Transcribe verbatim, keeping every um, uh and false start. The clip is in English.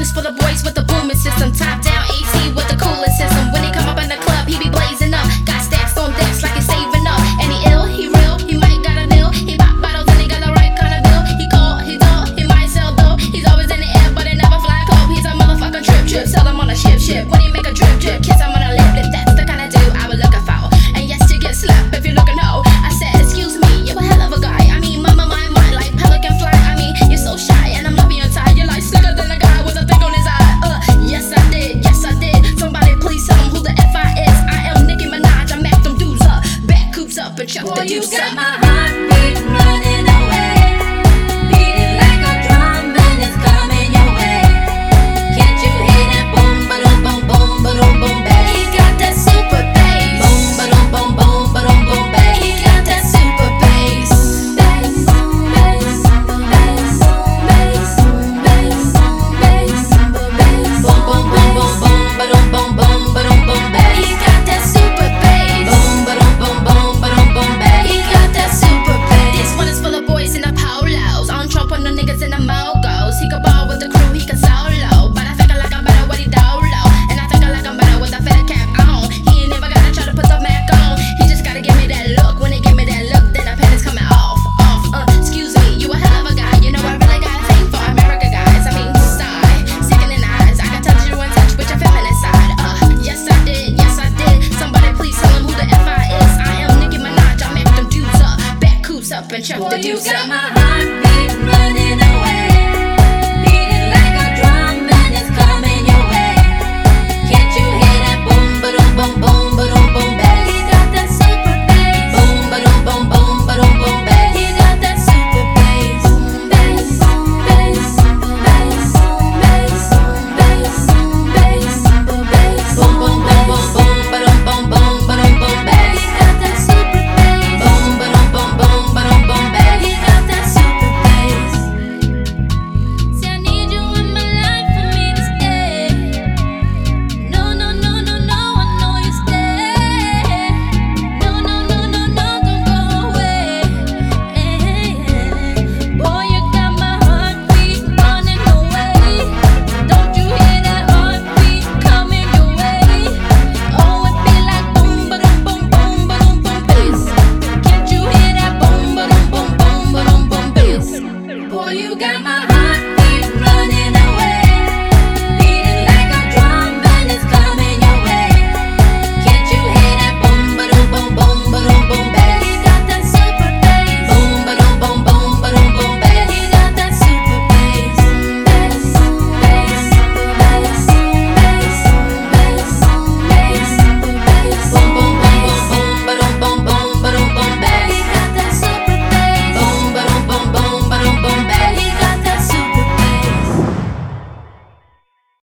This for the boys with the booming system. Top down A T with the coolest system. When he come up in the club, he be blazing up. Got stacks on decks like he's saving up. And he ill, he real, he might got a deal. He pop bottles and he got the right kind of bill. He cold, he dull, he might sell dope. He's always in the air, but he never fly cold. He's a motherfucking trip trip. Sell him on a ship ship. When he make a drip drip, kiss him on a lip lip. That's the kind of dude I was looking for. And yes, you get slapped if you're looking ho. I said, excuse me, you're a hell of a guy. I mean, mama, my mind like pelican fly. I mean, you're so shy and I'm not being tired. You're like slicker than a guy with a thing on his eye. Uh, yes I did, yes I did. Somebody please tell him who the F I is. I am Nicki Minaj. I macked them dudes up, back coops up and chuck the deuce up.